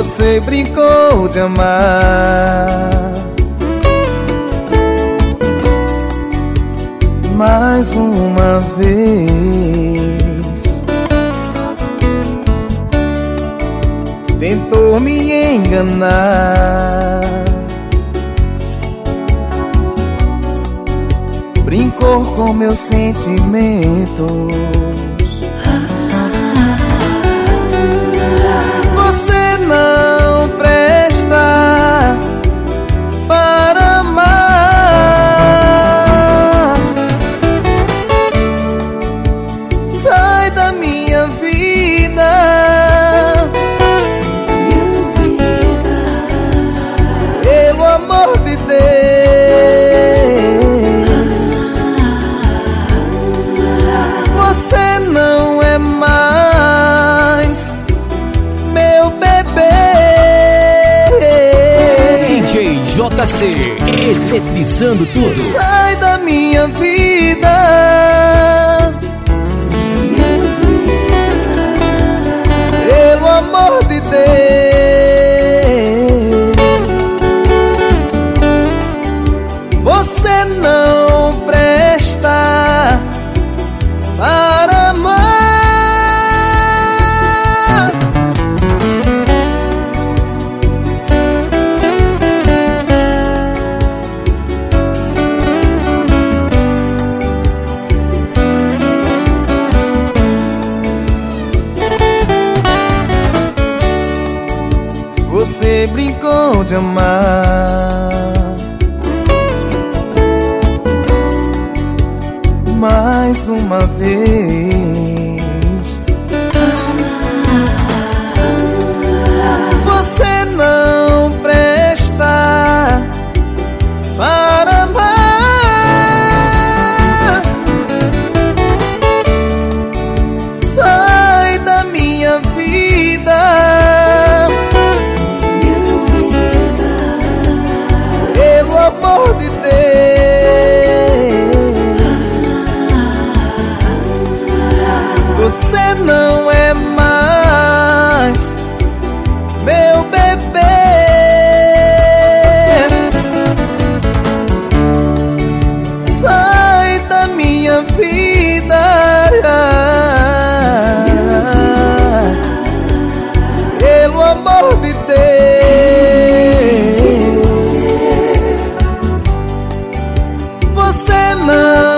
Você brincou de amar mais uma vez, tentou me enganar, brincou com meus sentimentos. Você não presta para amar. Sai da minha vida, pelo amor de Deus. Você não é mais meu bebê. DJ JC, eletrizando tudo. Sai da minha vida, pelo amor de Deus. Você não presta para amar. Você brincou de amar mais uma vez. Você não presta para amar. Sai da minha vida, pelo amor de Deus. Você não é mais meu bebê. Sai da minha vida, pelo amor de Deus. Você não